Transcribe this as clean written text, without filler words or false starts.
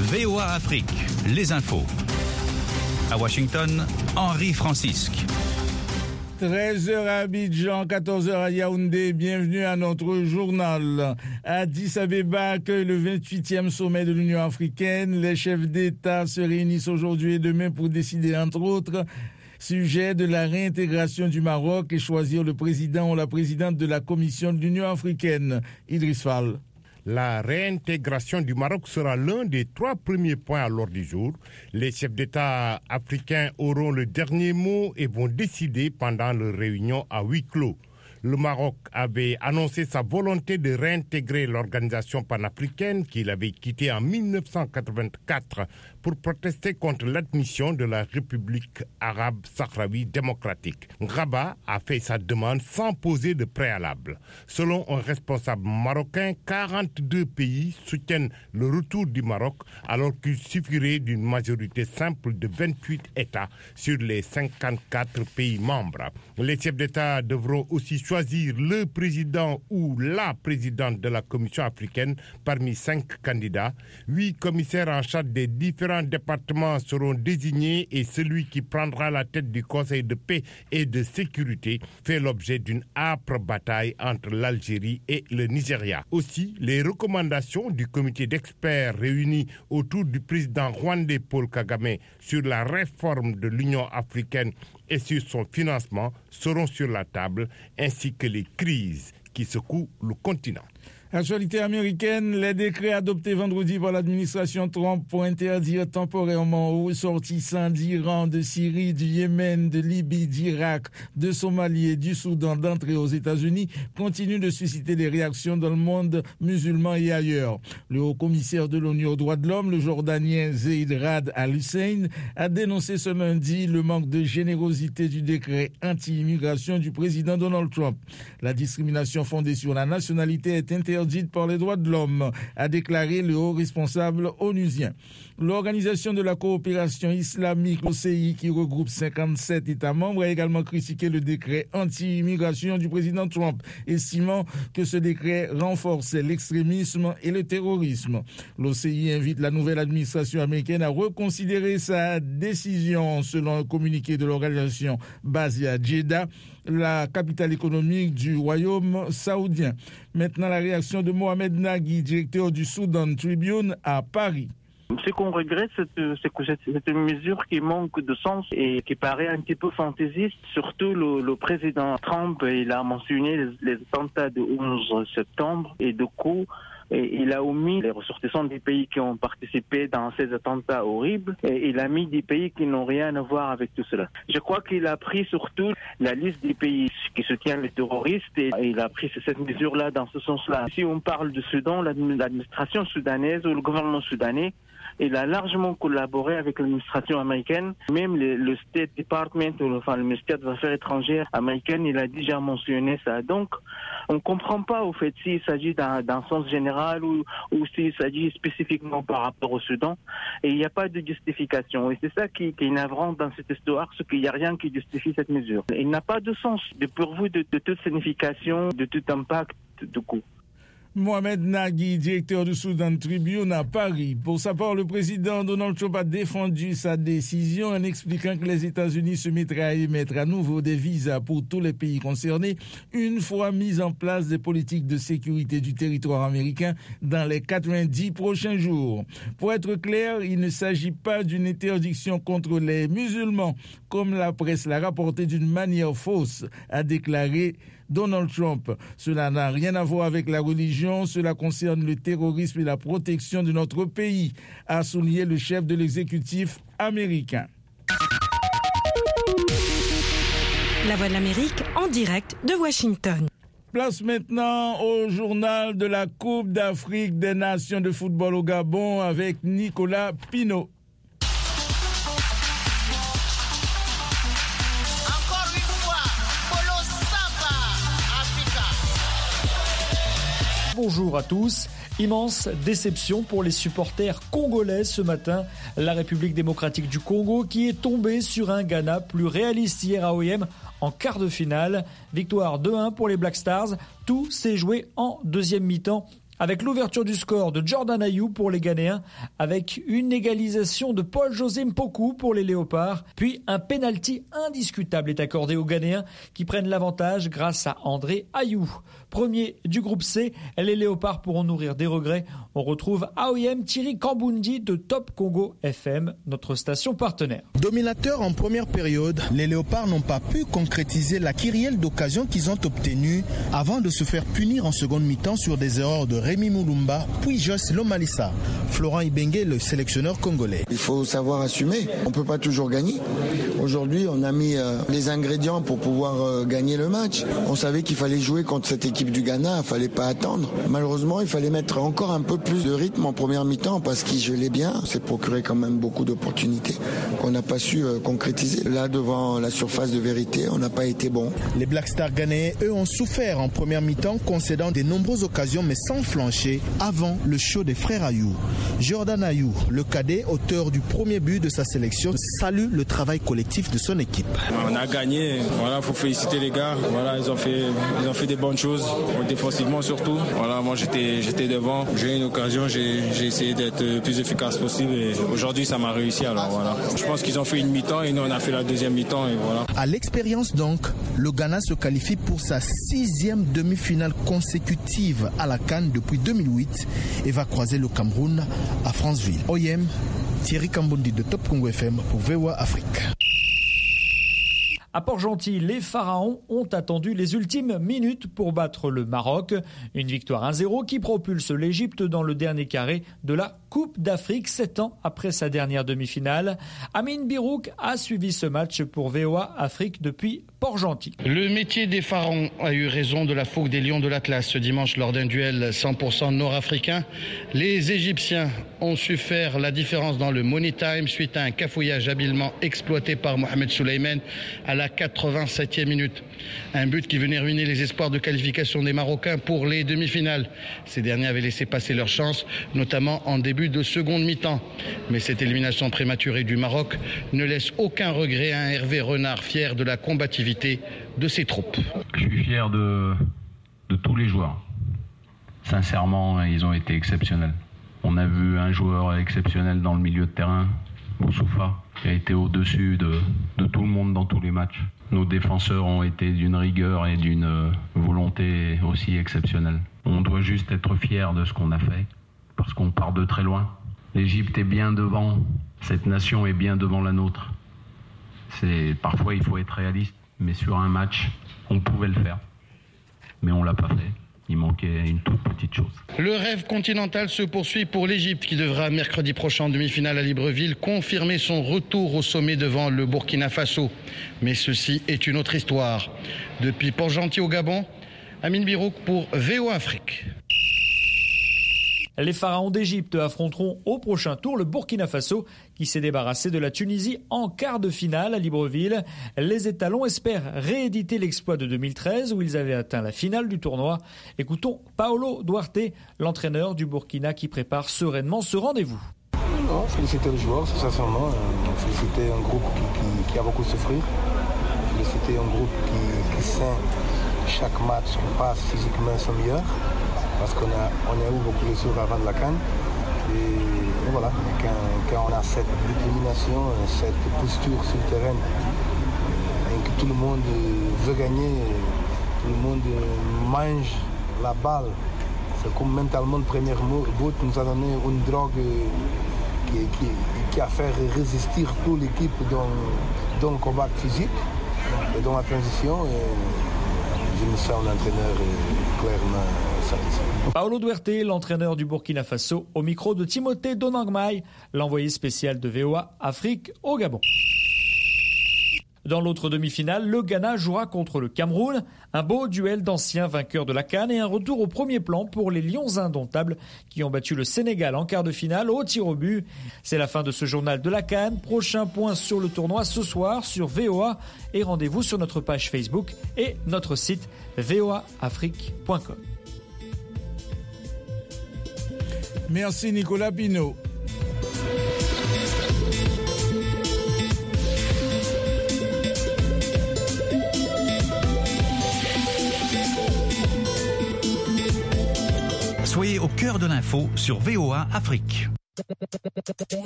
VOA Afrique, les infos. À Washington, Henri Francisque. 13h à Abidjan, 14h à Yaoundé, bienvenue à notre journal. Addis Abeba accueille le 28e sommet de l'Union africaine. Les chefs d'État se réunissent aujourd'hui et demain pour décider, entre autres, sujet de la réintégration du Maroc et choisir le président ou la présidente de la Commission de l'Union africaine. Idriss Fall. La réintégration du Maroc sera l'un des 3 premiers points à l'ordre du jour. Les chefs d'État africains auront le dernier mot et vont décider pendant leur réunion à huis clos. Le Maroc avait annoncé sa volonté de réintégrer l'organisation panafricaine qu'il avait quittée en 1984 pour protester contre l'admission de la République arabe sahraoui démocratique. Rabat a fait sa demande sans poser de préalable. Selon un responsable marocain, 42 pays soutiennent le retour du Maroc alors qu'il suffirait d'une majorité simple de 28 États sur les 54 pays membres. Les chefs d'État devront aussi choisir le président ou la présidente de la Commission africaine parmi 5 candidats. 8 commissaires en charge des différents départements seront désignés et celui qui prendra la tête du Conseil de paix et de sécurité fait l'objet d'une âpre bataille entre l'Algérie et le Nigeria. Aussi, les recommandations du comité d'experts réunis autour du président rwandais Paul Kagame sur la réforme de l'Union africaine et sur son financement seront sur la table, ainsi que les crises qui secouent le continent. Actualité américaine, les décrets adoptés vendredi par l'administration Trump pour interdire temporairement aux ressortissants d'Iran, de Syrie, du Yémen, de Libye, d'Irak, de Somalie et du Soudan d'entrer aux États-Unis continuent de susciter des réactions dans le monde musulman et ailleurs. Le haut-commissaire de l'ONU aux droits de l'homme, le Jordanien Zeid Rad Al-Hussein, a dénoncé ce lundi le manque de générosité du décret anti-immigration du président Donald Trump. La discrimination fondée sur la nationalité est interdite par les droits de l'homme, a déclaré le haut responsable onusien. L'Organisation de la coopération islamique, l'OCI, qui regroupe 57 États membres, a également critiqué le décret anti-immigration du président Trump, estimant que ce décret renforçait l'extrémisme et le terrorisme. L'OCI invite la nouvelle administration américaine à reconsidérer sa décision, selon un communiqué de l'organisation basée à Jeddah, la capitale économique du royaume saoudien. Maintenant, la réaction de Mohamed Nagui, directeur du Sudan Tribune à Paris. Ce qu'on regrette, c'est que c'est une mesure qui manque de sens et qui paraît un petit peu fantaisiste. Surtout le président Trump, il a mentionné les attentats du 11 septembre et du coup, et il a omis les ressortissants des pays qui ont participé dans ces attentats horribles et il a mis des pays qui n'ont rien à voir avec tout cela. Je crois qu'il a pris surtout la liste des pays qui soutiennent les terroristes et il a pris cette mesure-là dans ce sens-là. Si on parle du Soudan, l'administration soudanaise ou le gouvernement soudanais, il a largement collaboré avec l'administration américaine. Même le State Department, le ministère des Affaires étrangères américain, il a déjà mentionné ça. Donc, on ne comprend pas au fait s'il s'agit d'un sens général ou s'il s'agit spécifiquement par rapport au Soudan. Et il n'y a pas de justification. Et c'est ça qui est navrant dans cette histoire, c'est qu'il n'y a rien qui justifie cette mesure. Il n'a pas de sens, dépourvu de toute signification, de tout impact du coup. Mohamed Nagui, directeur du Sudan Tribune à Paris. Pour sa part, le président Donald Trump a défendu sa décision en expliquant que les États-Unis se mettraient à émettre à nouveau des visas pour tous les pays concernés une fois mises en place des politiques de sécurité du territoire américain dans les 90 prochains jours. Pour être clair, il ne s'agit pas d'une interdiction contre les musulmans, comme la presse l'a rapporté d'une manière fausse, a déclaré Donald Trump. Cela n'a rien à voir avec la religion, cela concerne le terrorisme et la protection de notre pays, a souligné le chef de l'exécutif américain. La Voix de l'Amérique en direct de Washington. Place maintenant au journal de la Coupe d'Afrique des Nations de football au Gabon avec Nicolas Pinault. Bonjour à tous. Immense déception pour les supporters congolais ce matin. La République démocratique du Congo qui est tombée sur un Ghana plus réaliste hier à OIM en quart de finale. Victoire 2-1 pour les Black Stars. Tout s'est joué en deuxième mi-temps avec l'ouverture du score de Jordan Ayew pour les Ghanéens, avec une égalisation de Paul-José Mpoku pour les Léopards, puis un penalty indiscutable est accordé aux Ghanéens qui prennent l'avantage grâce à André Ayew. Premier du groupe C, les Léopards pourront nourrir des regrets. On retrouve AOM Thierry Kambundi de Top Congo FM, notre station partenaire. Dominateurs en première période, les Léopards n'ont pas pu concrétiser la kyrielle d'occasions qu'ils ont obtenue avant de se faire punir en seconde mi-temps sur des erreurs de Rémi Moulumba, puis Joss Lomalissa. Florent Ibenge, le sélectionneur congolais. Il faut savoir assumer. On ne peut pas toujours gagner. Aujourd'hui, on a mis les ingrédients pour pouvoir gagner le match. On savait qu'il fallait jouer contre cette équipe du Ghana, il ne fallait pas attendre. Malheureusement, il fallait mettre encore un peu plus de rythme en première mi-temps parce qu'il gelait bien. C'est procuré quand même beaucoup d'opportunités qu'on n'a pas su concrétiser. Là, devant la surface de vérité, on n'a pas été bon. Les Black Stars ghanéens, eux, ont souffert en première mi-temps, concédant de nombreuses occasions mais sans flancher avant le show des frères Ayew. Jordan Ayew, le cadet, auteur du premier but de sa sélection, salue le travail collectif de son équipe. On a gagné, voilà, faut féliciter les gars. Voilà, ils ont fait des bonnes choses, défensivement surtout. Voilà, moi j'étais devant, j'ai eu une occasion, j'ai essayé d'être le plus efficace possible et aujourd'hui ça m'a réussi. Alors voilà, je pense qu'ils ont fait une mi-temps et nous on a fait la deuxième mi-temps et voilà. À l'expérience donc, le Ghana se qualifie pour sa 6e demi-finale consécutive à la CAN depuis 2008 et va croiser le Cameroun à Franceville. OIM, Thierry Kambundi de Top Congo FM pour VOA Afrique. À Port-Gentil, les Pharaons ont attendu les ultimes minutes pour battre le Maroc. Une victoire 1-0 qui propulse l'Égypte dans le dernier carré de la Coupe d'Afrique, 7 ans après sa dernière demi-finale. Amine Birouk a suivi ce match pour VOA Afrique depuis Port-Gentil. Le métier des Pharaons a eu raison de la fougue des Lions de l'Atlas ce dimanche lors d'un duel 100% nord-africain. Les Égyptiens ont su faire la différence dans le money time suite à un cafouillage habilement exploité par Mohamed Souleymane à la 87e minute. Un but qui venait ruiner les espoirs de qualification des Marocains pour les demi-finales. Ces derniers avaient laissé passer leur chance, notamment en début de seconde mi-temps. Mais cette élimination prématurée du Maroc ne laisse aucun regret à un Hervé Renard fier de la combativité de ses troupes. Je suis fier de tous les joueurs. Sincèrement, ils ont été exceptionnels. On a vu un joueur exceptionnel dans le milieu de terrain, Boussoufa, qui a été au-dessus de tout le monde dans tous les matchs. Nos défenseurs ont été d'une rigueur et d'une volonté aussi exceptionnelle. On doit juste être fiers de ce qu'on a fait, parce qu'on part de très loin. L'Égypte est bien devant, cette nation est bien devant la nôtre. Parfois il faut être réaliste, mais sur un match, on pouvait le faire. Mais on ne l'a pas fait. Il manquait une toute petite chose. Le rêve continental se poursuit pour l'Égypte qui devra mercredi prochain en demi-finale à Libreville confirmer son retour au sommet devant le Burkina Faso. Mais ceci est une autre histoire. Depuis Port-Gentil au Gabon, Amine Birouk pour VOA Afrique. Les Pharaons d'Égypte affronteront au prochain tour le Burkina Faso qui s'est débarrassé de la Tunisie en quart de finale à Libreville. Les étalons espèrent rééditer l'exploit de 2013 où ils avaient atteint la finale du tournoi. Écoutons Paolo Duarte, l'entraîneur du Burkina qui prépare sereinement ce rendez-vous. Non, féliciter les joueurs, c'est sincèrement. Féliciter un groupe qui a beaucoup souffert. Féliciter un groupe qui sent chaque match qu'on passe physiquement son meilleur. Parce qu'on a eu beaucoup de blessures avant de la CAN. Et voilà, quand on a cette détermination, cette posture sur le terrain, et que tout le monde veut gagner, tout le monde mange la balle, c'est comme mentalement le premier but nous a donné une drogue qui a fait résister toute l'équipe dans le combat physique et dans la transition. Je me sens un entraîneur clairement satisfait. Paolo Duarte, l'entraîneur du Burkina Faso, au micro de Timothée Donangmai, l'envoyé spécial de VOA Afrique au Gabon. Dans l'autre demi-finale, le Ghana jouera contre le Cameroun. Un beau duel d'anciens vainqueurs de la CAN et un retour au premier plan pour les Lions indomptables qui ont battu le Sénégal en quart de finale au tir au but. C'est la fin de ce journal de la CAN. Prochain point sur le tournoi ce soir sur VOA et rendez-vous sur notre page Facebook et notre site voaafrique.com. Merci Nicolas Pinault. Soyez au cœur de l'info sur VOA Afrique.